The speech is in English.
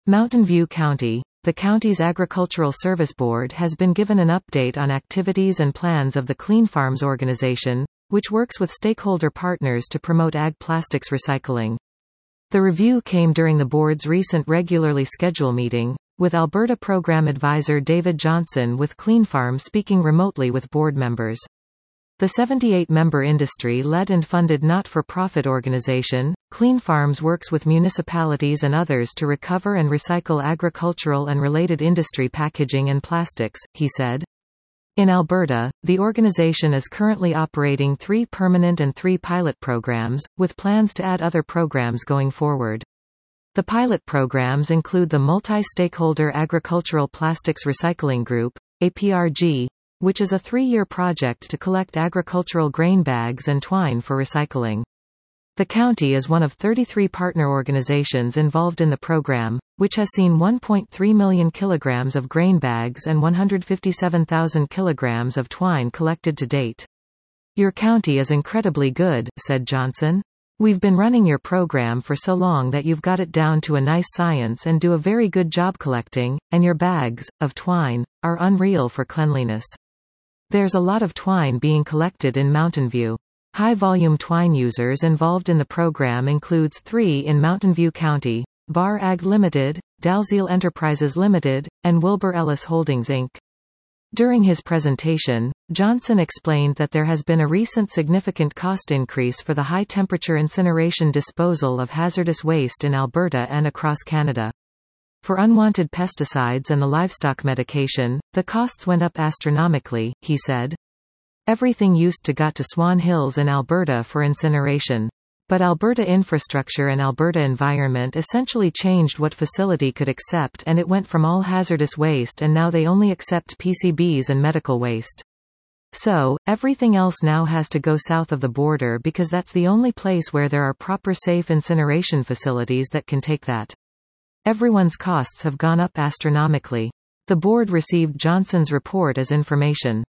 Mountain View County. The county's Agricultural Service Board has been given an update on activities and plans of the Clean Farms organization, which works with stakeholder partners to promote ag plastics recycling. The review came during the board's recent regularly scheduled meeting, with Alberta Program Advisor David Johnson with Clean Farm speaking remotely with board members. The 78-member industry-led and funded not-for-profit organization, Clean Farms works with municipalities and others to recover and recycle agricultural and related industry packaging and plastics, he said. In Alberta, the organization is currently operating 3 permanent and 3 pilot programs, with plans to add other programs going forward. The pilot programs include the Multi-Stakeholder Agricultural Plastics Recycling Group, APRG, which is a 3-year project to collect agricultural grain bags and twine for recycling. The county is one of 33 partner organizations involved in the program, which has seen 1.3 million kilograms of grain bags and 157,000 kilograms of twine collected to date. "Your county is incredibly good," said Johnson. "We've been running your program for so long that you've got it down to a nice science and do a very good job collecting, and your bags, of twine, are unreal for cleanliness. There's a lot of twine being collected in Mountain View." High-volume twine users involved in the program includes 3 in Mountain View County: Bar Ag Limited, Dalziel Enterprises Limited, and Wilbur Ellis Holdings Inc. During his presentation, Johnson explained that there has been a recent significant cost increase for the high-temperature incineration disposal of hazardous waste in Alberta and across Canada. For unwanted pesticides and the livestock medication, the costs went up astronomically, he said. Everything used to got to Swan Hills in Alberta for incineration. But Alberta Infrastructure and Alberta Environment essentially changed what facility could accept, and it went from all hazardous waste and now they only accept PCBs and medical waste. So, everything else now has to go south of the border because that's the only place where there are proper safe incineration facilities that can take that. Everyone's costs have gone up astronomically. The board received Johnson's report as information.